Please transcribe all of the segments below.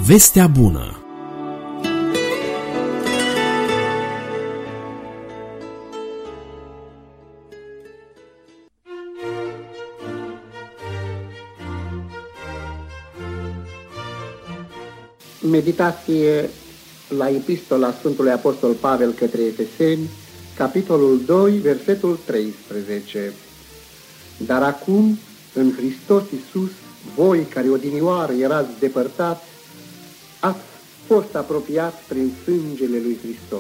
Vestea bună. Meditație la Epistola Sfântului Apostol Pavel către Efeseni, capitolul 2, versetul 13. Dar acum, în Hristos Iisus, voi care odinioară erați depărtați, ați fost apropiați prin sângele lui Hristos.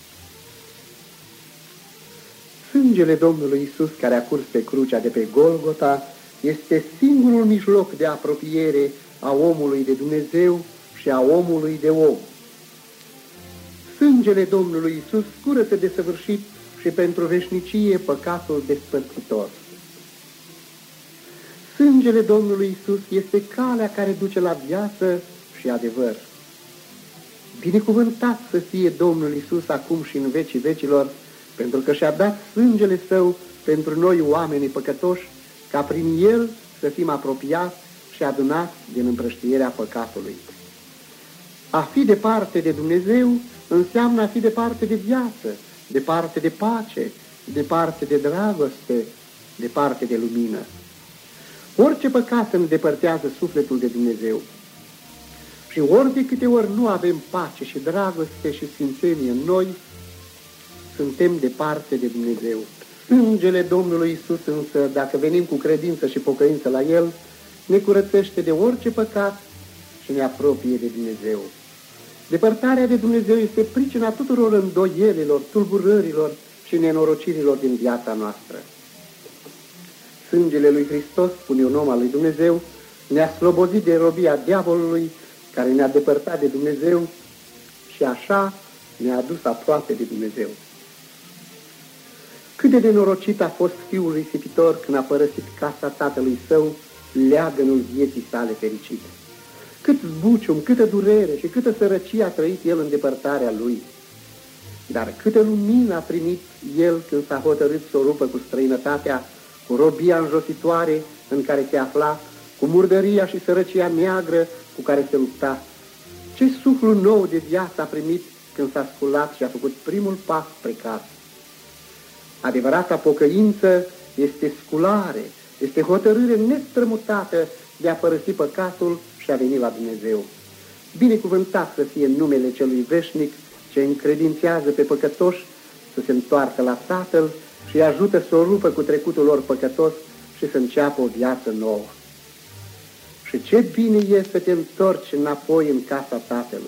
Sângele Domnului Iisus, care a curs pe crucea de pe Golgota, este singurul mijloc de apropiere a omului de Dumnezeu și a omului de om. Sângele Domnului Iisus curăță desăvârșit și pentru veșnicie păcatul despărțitor. Sângele Domnului Iisus este calea care duce la viață și adevăr. Binecuvântat să fie Domnul Iisus acum și în vecii vecilor, pentru că și-a dat sângele Său pentru noi oamenii păcătoși, ca prin El să fim apropiați și adunați din împrăștierea păcatului. A fi departe de Dumnezeu înseamnă a fi departe de viață, departe de pace, departe de dragoste, departe de lumină. Orice păcat îndepărtează sufletul de Dumnezeu. Și ori de câte ori nu avem pace și dragoste și sfințenie în noi, suntem departe de Dumnezeu. Sângele Domnului Iisus însă, dacă venim cu credință și pocăință la El, ne curățește de orice păcat și ne apropie de Dumnezeu. Depărtarea de Dumnezeu este pricina tuturor îndoielilor, tulburărilor și nenorocirilor din viața noastră. Sângele lui Hristos, spune un om al lui Dumnezeu, ne-a slobozit de robia diavolului, care ne-a depărtat de Dumnezeu și așa ne-a adus aproape de Dumnezeu. Cât de nenorocit a fost fiul risipitor când a părăsit casa tatălui său, leagănul vieții sale fericite. Cât zbucium, câtă durere și câtă sărăcie a trăit el în depărtarea lui. Dar câtă lumină a primit el când s-a hotărât să o rupă cu străinătatea, cu robia înjositoare în care se afla, cu murdăria și sărăcia neagră cu care se lupta. Ce suflu nou de viață a primit când s-a sculat și a făcut primul pas spre casă. Adevărata pocăință este sculare, este hotărâre nestrămutată de a părăsi păcatul și a veni la Dumnezeu. Binecuvântat să fie numele Celui Veșnic ce încredințează pe păcătoși să se întoarcă la Tatăl și îi ajută să o rupă cu trecutul lor păcătos și să înceapă o viață nouă. Și ce bine e să te întorci înapoi în casa Tatălui.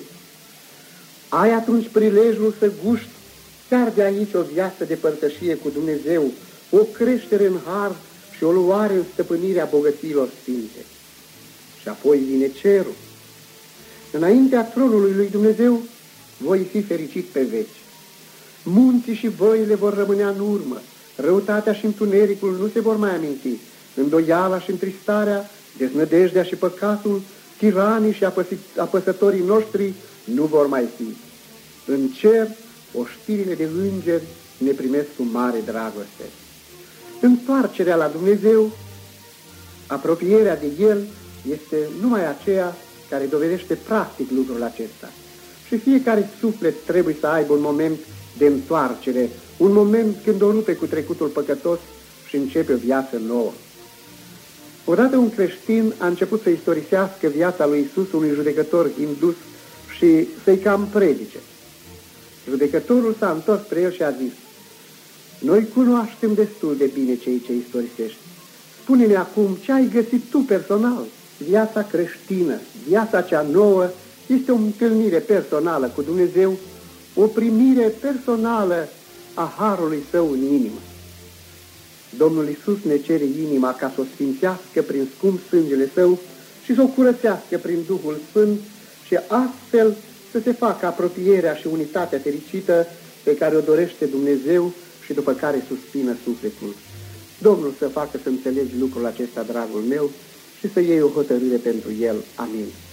Ai atunci prilejul să guști chiar de aici o viață de părtășie cu Dumnezeu, o creștere în har și o luare în stăpânirea bogățiilor sfinte. Și apoi vine cerul. Înaintea tronului lui Dumnezeu voi fi fericit pe veci. Munții și văile vor rămânea în urmă, răutatea și întunericul nu se vor mai aminti, îndoiala și întristarea, deznădejdea și păcatul, tiranii și apăsătorii noștri nu vor mai fi. În cer, oștirile de îngeri ne primesc cu mare dragoste. Întoarcerea la Dumnezeu, apropierea de El, este numai aceea care dovedește practic lucrul acesta. Și fiecare suflet trebuie să aibă un moment de întoarcere, un moment când o rupe cu trecutul păcătos și începe o viață nouă. Odată un creștin a început să istorisească viața lui Iisus unui judecător hindus și să-i cam predice. Judecătorul s-a întors spre el și a zis: noi cunoaștem destul de bine cei ce istorisești. Spune-ne acum ce ai găsit tu personal. Viața creștină, viața cea nouă, este o întâlnire personală cu Dumnezeu, o primire personală a harului Său în inimă. Domnul Iisus ne cere inima ca să o sfințească prin scump sângele Său și să o curățească prin Duhul Sfânt și astfel să se facă apropierea și unitatea fericită pe care o dorește Dumnezeu și după care suspină sufletul. Domnul să facă să înțelegi lucrul acesta, dragul meu, și să iei o hotărâre pentru el. Amin.